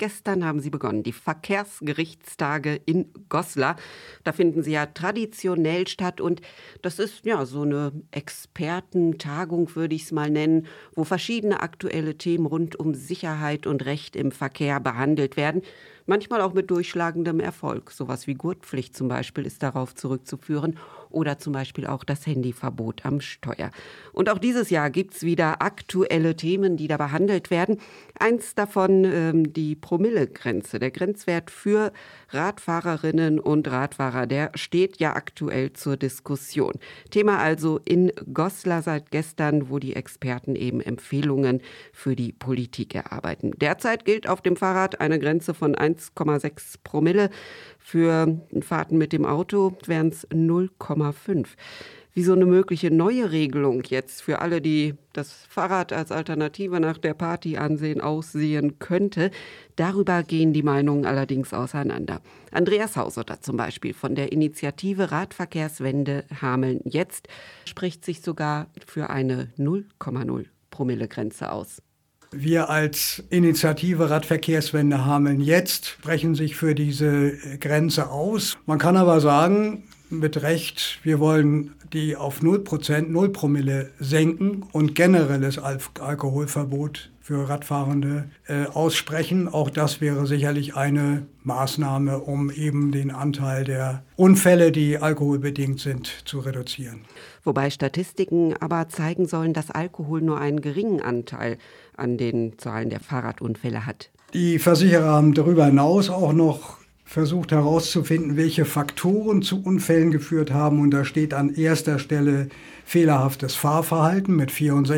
gestern haben sie begonnen, die Verkehrsgerichtstage in Goslar. Da finden sie ja traditionell statt und das ist ja so eine Expertentagung, würde ich es mal nennen, wo verschiedene aktuelle Themen rund um Sicherheit und Recht im Verkehr behandelt werden. Manchmal auch mit durchschlagendem Erfolg. Sowas wie Gurtpflicht zum Beispiel ist darauf zurückzuführen oder zum Beispiel auch das Handyverbot am Steuer. Und auch dieses Jahr gibt es wieder aktuelle Themen, die da behandelt werden. Eins davon die Promillegrenze, der Grenzwert für Radfahrerinnen und Radfahrer, der steht ja aktuell zur Diskussion. Thema also in Goslar seit gestern, wo die Experten eben Empfehlungen für die Politik erarbeiten. Derzeit gilt auf dem Fahrrad eine Grenze von 1,6 Promille. Für Fahrten mit dem Auto wären es 0,5. Wie so eine mögliche neue Regelung jetzt für alle, die das Fahrrad als Alternative nach der Party aussehen könnte, darüber gehen die Meinungen allerdings auseinander. Andreas Hausotter zum Beispiel von der Initiative Radverkehrswende Hameln jetzt spricht sich sogar für eine 0,0 Promille-Grenze aus. Wir als Initiative Radverkehrswende Hameln jetzt sprechen sich für diese Grenze aus. Man kann aber sagen, mit Recht, wir wollen die auf 0%, 0 Promille senken und generelles Alkoholverbot für Radfahrende aussprechen. Auch das wäre sicherlich eine Maßnahme, um eben den Anteil der Unfälle, die alkoholbedingt sind, zu reduzieren. Wobei Statistiken aber zeigen sollen, dass Alkohol nur einen geringen Anteil an den Zahlen der Fahrradunfälle hat. Die Versicherer haben darüber hinaus auch noch versucht herauszufinden, welche Faktoren zu Unfällen geführt haben. Und da steht an erster Stelle fehlerhaftes Fahrverhalten mit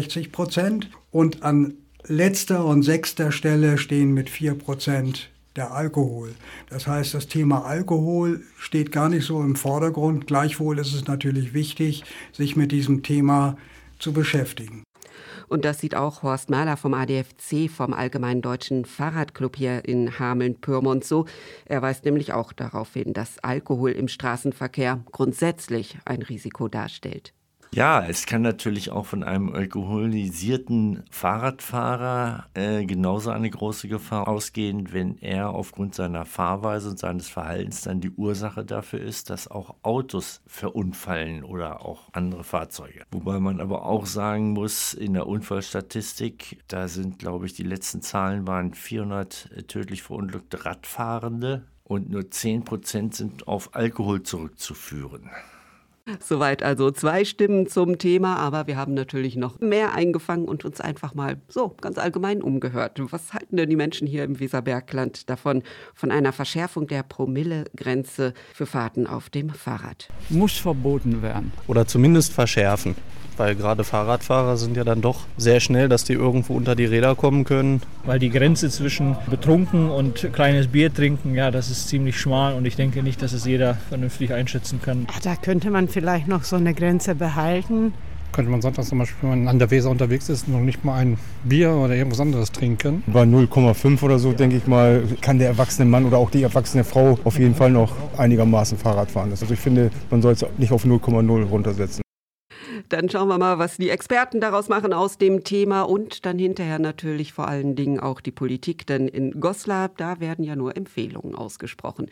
64% und an letzter und sechster Stelle stehen mit 4% der Alkohol. Das heißt, das Thema Alkohol steht gar nicht so im Vordergrund. Gleichwohl ist es natürlich wichtig, sich mit diesem Thema zu beschäftigen. Und das sieht auch Horst Mahler vom ADFC, vom Allgemeinen Deutschen Fahrradclub hier in Hameln-Pyrmont so. Er weist nämlich auch darauf hin, dass Alkohol im Straßenverkehr grundsätzlich ein Risiko darstellt. Ja, es kann natürlich auch von einem alkoholisierten Fahrradfahrer genauso eine große Gefahr ausgehen, wenn er aufgrund seiner Fahrweise und seines Verhaltens dann die Ursache dafür ist, dass auch Autos verunfallen oder auch andere Fahrzeuge. Wobei man aber auch sagen muss, in der Unfallstatistik, da sind, glaube ich, die letzten Zahlen waren 400 tödlich verunglückte Radfahrende und nur 10% sind auf Alkohol zurückzuführen. Soweit also 2 Stimmen zum Thema, aber wir haben natürlich noch mehr eingefangen und uns einfach mal so ganz allgemein umgehört. Was halten denn die Menschen hier im Weserbergland davon, von einer Verschärfung der Promillegrenze für Fahrten auf dem Fahrrad? Muss verboten werden. Oder zumindest verschärfen. Weil gerade Fahrradfahrer sind ja dann doch sehr schnell, dass die irgendwo unter die Räder kommen können. Weil die Grenze zwischen betrunken und kleines Bier trinken, ja, das ist ziemlich schmal und ich denke nicht, dass es jeder vernünftig einschätzen kann. Da könnte man vielleicht noch so eine Grenze behalten. Könnte man sonntags zum Beispiel, wenn man an der Weser unterwegs ist, noch nicht mal ein Bier oder irgendwas anderes trinken. Bei 0,5 oder so, denke ich mal, kann der erwachsene Mann oder auch die erwachsene Frau auf jeden Fall noch einigermaßen Fahrrad fahren. Also ich finde, man soll es nicht auf 0,0 runtersetzen. Dann schauen wir mal, was die Experten daraus machen aus dem Thema und dann hinterher natürlich vor allen Dingen auch die Politik. Denn in Goslar, da werden ja nur Empfehlungen ausgesprochen.